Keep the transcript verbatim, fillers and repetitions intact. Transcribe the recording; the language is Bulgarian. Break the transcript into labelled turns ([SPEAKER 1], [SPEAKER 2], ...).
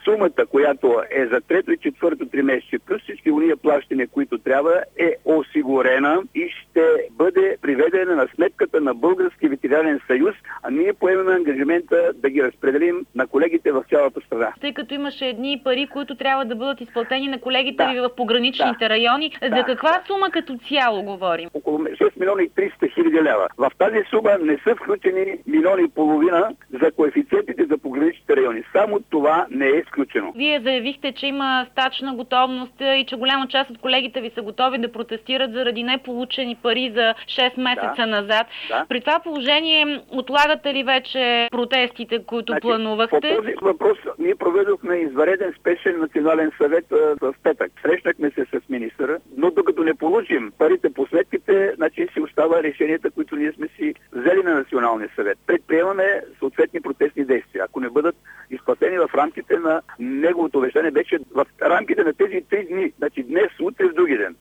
[SPEAKER 1] сумата, която е за трето и четвърто тримесечие, плюс всички уния плащания, които трябва, е осигурена и ще бъде приведена на сметката на Български ветеринарен съюз, а ние поемаме ангажимента да ги разпределим на колегите в цялата страна.
[SPEAKER 2] Тъй като имаше едни пари, които трябва да бъдат изплатени на колегите
[SPEAKER 1] да.
[SPEAKER 2] ви в пограничните
[SPEAKER 1] да.
[SPEAKER 2] райони,
[SPEAKER 1] да.
[SPEAKER 2] за каква сума като цяло говорим?
[SPEAKER 1] Около шест милиона и триста хиляди лева. В тази сума не са включени милиони и половина за коефициентите за пограничните райони. Само това не е изключено.
[SPEAKER 2] Вие заявихте, че има стачна готовност и че голяма част от колегите ви са готови да протестират заради неполучени пари за шест месеца да. назад. Да. При това положение отлагате ли вече протестите, които значи, планувахте?
[SPEAKER 1] По този въпрос ние проведохме извънреден спешен национален съвет в петък. Срещнахме се с министъра, но докато не получим парите по сметките, значи си остава решенията, които ние сме си взели на националния съвет. Предприемаме съответни протестни действия. Ако не бъдат изплатени в рамките на неговото обещание, вече в рамките на тези три дни, значи днес, утре, в други ден.